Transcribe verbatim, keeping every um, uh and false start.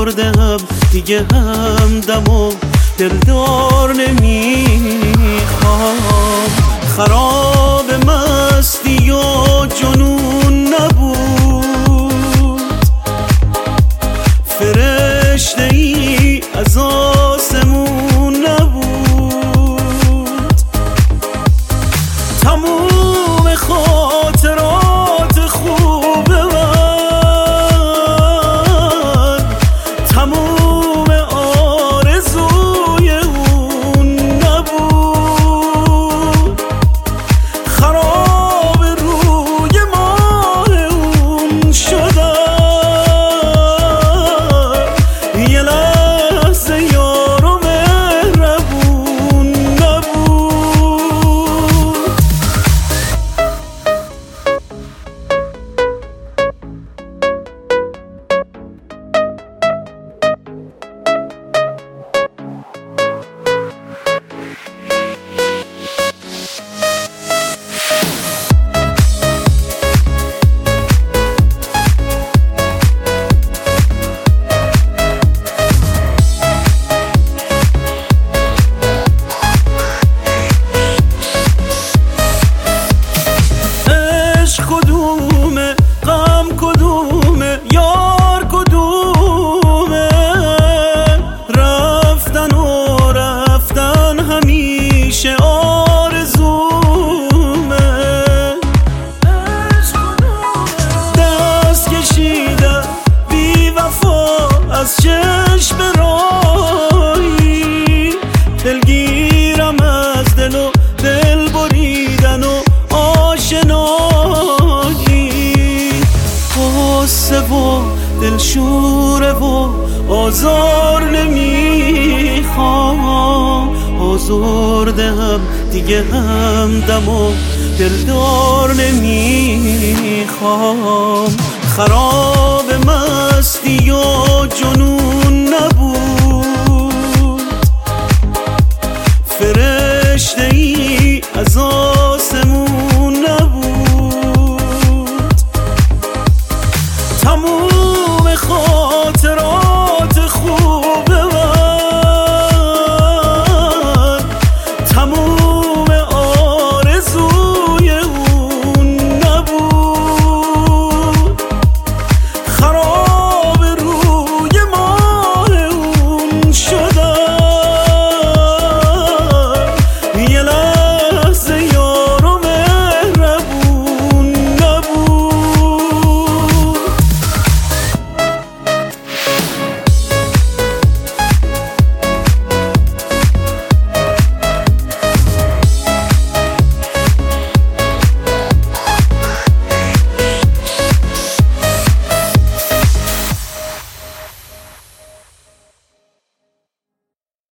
آزردم دیگه همدم و دلدار نمیخوام. خراب مستی و جنون نبود، فرشته ای از آسمون نبود. تموم خاطرات خوب من، تموم آرزوی اون نبود. خراب روی ماه اون شدم، یه لحظه یار و مهربون نبود. کدومه غم کدومه یار کدومه، رفتن و رفتن همیشه آرزومه. دست کشیدن بی وفا از چشم راهی، دلگیرم از دل و دل بریدن و آشنایی. قصه و دلشوره و آزار نمیخوام، آزرده هم دیگه همدم و دلدار نمیخوام. خراب مستی و جنون نبود، فرشته ای از آسمون نبود. تموم خاطرات